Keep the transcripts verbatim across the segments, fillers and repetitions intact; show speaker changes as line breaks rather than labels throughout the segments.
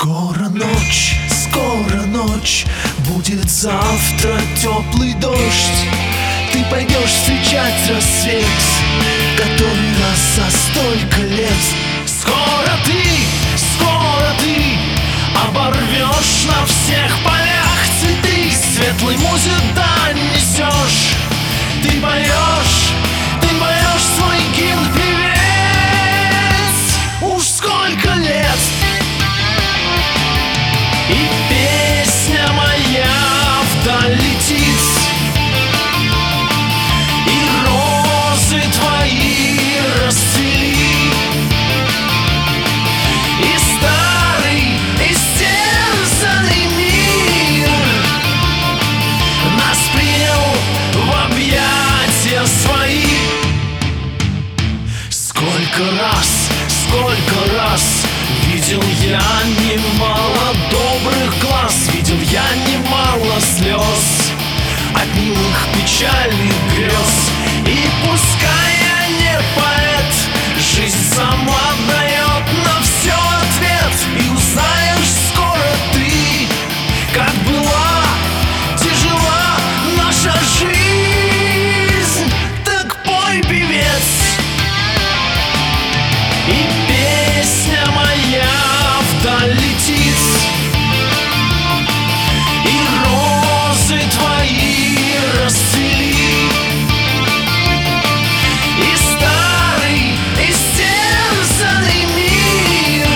Скоро ночь, скоро ночь, будет завтра теплый дождь. Ты пойдешь встречать рассвет, который раз за столько лет. Скоро ты, скоро ты оборвешь на всех полях цветы, светлой музе дань несешь. Ты поешь, ты поешь свой гимн, певец. Уж сколько лет, и песня моя вдаль летит, и розы твои расцвели, и старый истерзанный мир нас принял в объятия свои. Сколько раз, сколько раз видел я немало добрых глаз, видел я немало слез от милых печальных грез. И пускай я не поэт, жизнь сама дает на все ответ. И узнаешь скоро ты, как была тяжела наша жизнь. Так пой, певец, и песня моя вдаль летит, и розы твои расцвели, и старый истерзанный мир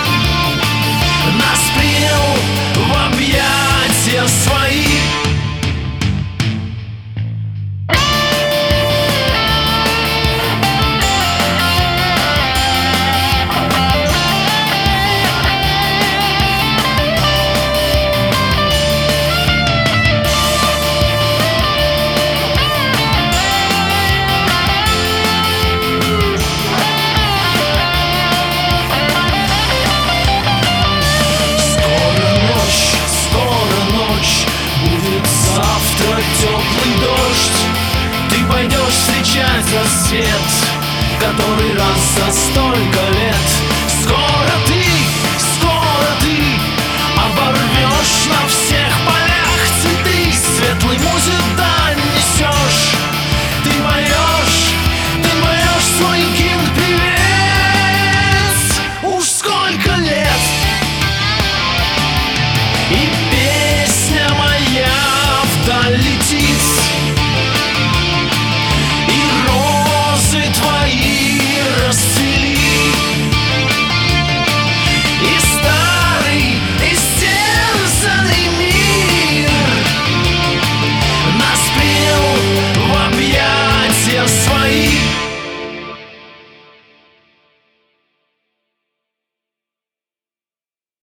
нас принял в объятия свои. Теплый дождь, ты пойдешь встречать рассвет, который раз за столько